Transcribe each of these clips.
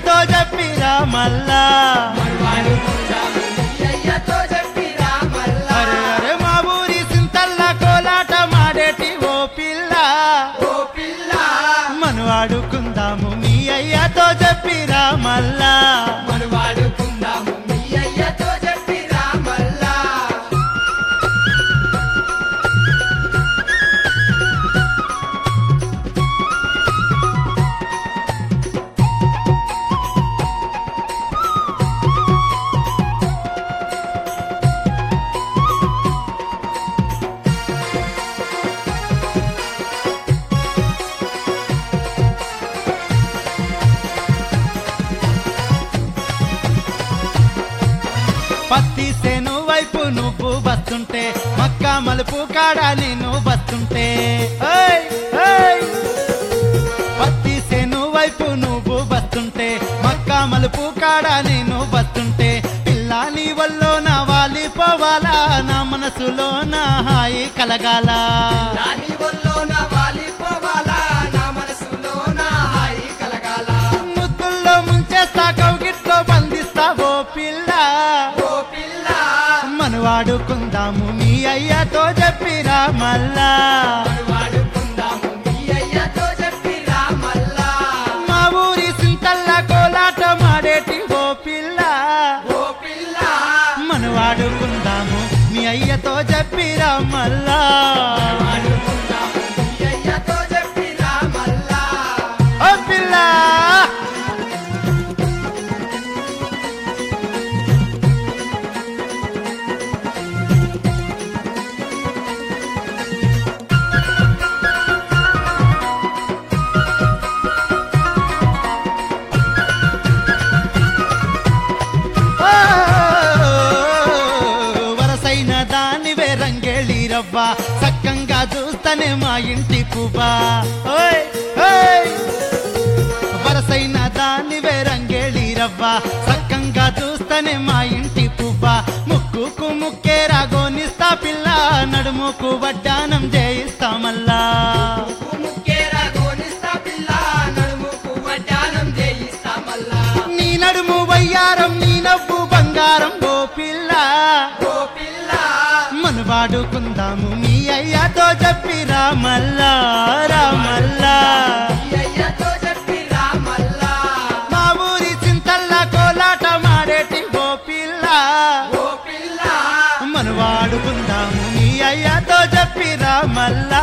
అయ్యతో చెప్పిరా మల్లా అరే అరే మా ఊరి సింతల్ల కోలాట మాడేటి ఓ పిల్ల మనవాడుకుందాము మీ అయ్యతో చెప్పిరా మల్లా పత్తి సేను వైపు నువ్వు వస్తుంటే మక్క మలుపు కాడ నేను వస్తుంటే పత్తి సేను వైపు నువ్వు వస్తుంటే మక్క మలుపు కాడ నేను వస్తుంటే పిల్ల నీ వల్లో నా వాలిపోవాలా నా మనసులో నా హాయి కలగాల ముద్దుల్లో ముంచేస్తా కౌగిట్లో బంధిస్తావో పిల్ల మనవాడుకుందాము మీ అయ్యతో చెప్పిరా మల్లా మా ఊరి సింతల్ల కోలాట మాడేటి ఓ పిల్ల మనవాడుకుందాము మీ అయ్యతో చెప్పిరా మల్లా ఓ పిల్ల రంగేళిరవ్వా సక్కంగా చూస్తనే మా ఇంటి కుబా వరసైన దానివే రంగేళిరవ్వా సక్కంగా చూస్తనే మా ఇంటి పువ్వా ముక్కుకు ముక్కేరా గోనిస్తా పిల్ల నడుముకు వడ్డానం చేయిస్తామల్లా నీ నడుము వయ్యారం నీ నవ్వు బంగారం ఓ పిల్ల మనవాడుకుందాము మీ అయ్యతో చెప్పిరా మల్లా రామల్లా మా ఊరి చింతల్ల కోలాట మాడేటి ఓ పిల్ల మనవాడుకుందాము మీ అయ్యతో చెప్పిరా మల్లా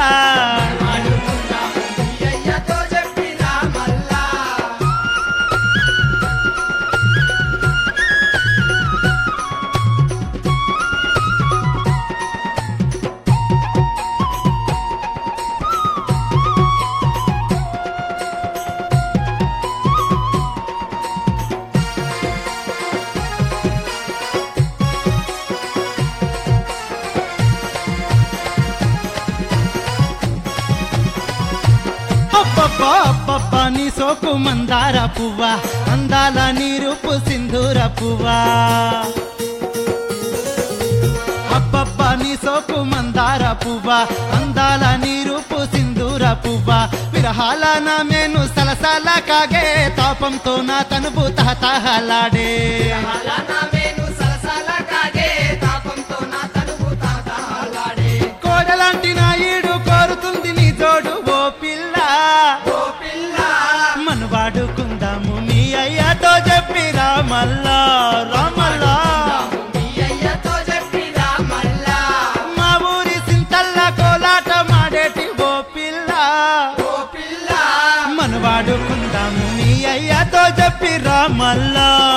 అబ్బబ్బా నీ సోకు మందార పువ్వా అందాల నీ రూపు సింధూర పువ్వా అబ్బబ్బా నీ సోకు మందార పువ్వా అందాల నీ రూపు సింధూర పువ్వా విరహాల నా మేను సలసల కాగే తాపంతో నా తనువు తహతహలాడే కోడలాంటి నా ఈడు కోరుతుంది నీ జోడు ఓ పిల్ల మనవాడుకుందాము మీ అయ్యతో చెప్పిరా మల్లా రామల్లా మా ఊరి సింతల్ల కోలాట మాడేటి ఓ పిల్ల మనవాడుకుందాము మీ అయ్యతో చెప్పిరా మల్లా